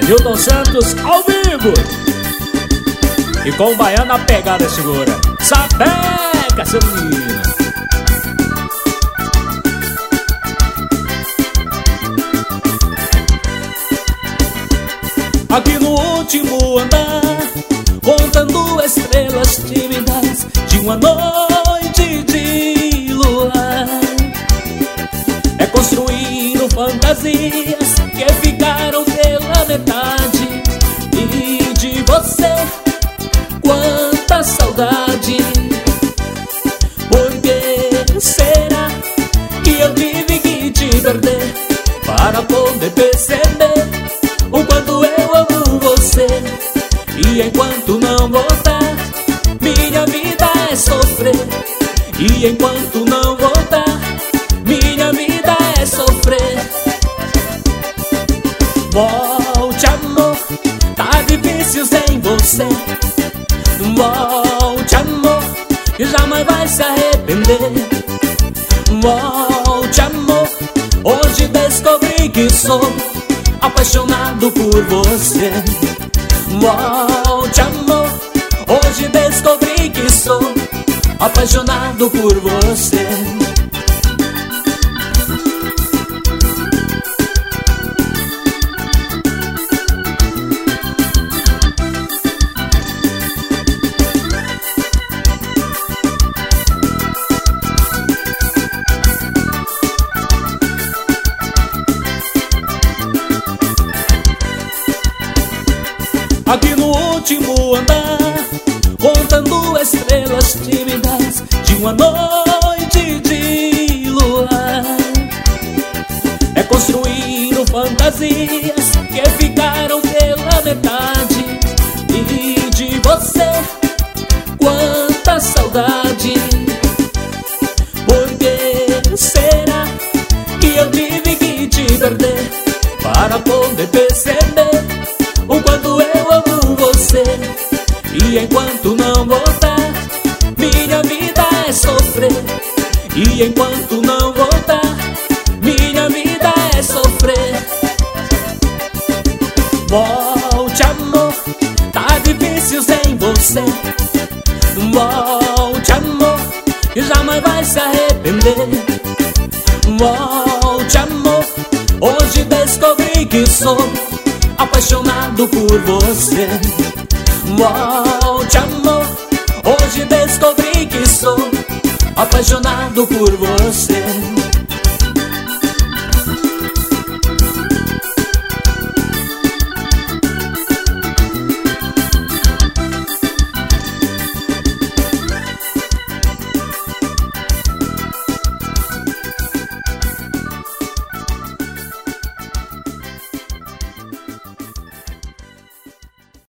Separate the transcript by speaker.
Speaker 1: Milton Santos ao vivo. E com o baiano a pegada segura. Sapeca, seu menino. Aqui no último andar, contando estrelas tímidas de uma noite de luar. É construindo fantasias que ficaram pela metade. E de você, quanta saudade. Por que será que eu tive que te perder para poder perceber o quanto eu amo você? E enquanto não voltar, minha vida é sofrer. E enquanto não voltar, minha vida é sofrer. Volte, amor, tá difícil sem você. Volte, amor, que jamais vai se arrepender. Volte, amor, hoje descobri que sou apaixonado por você. Volte, amor, hoje descobri que sou apaixonado por você. Aqui no último andar, contando estrelas tímidas de uma noite de luar. É construindo fantasias que ficaram pela metade. E de você, quanta saudade. Por que será que eu tive que te perder para poder perceber o quanto eu amo você? E enquanto não voltar, minha vida é sofrer. E enquanto não voltar, minha vida é sofrer. Volte, amor, tá difícil sem você. Volte, amor, que jamais vai se arrepender. Volte, amor, hoje descobri que sou apaixonado por você. Volte, amor, hoje descobri que sou apaixonado por você.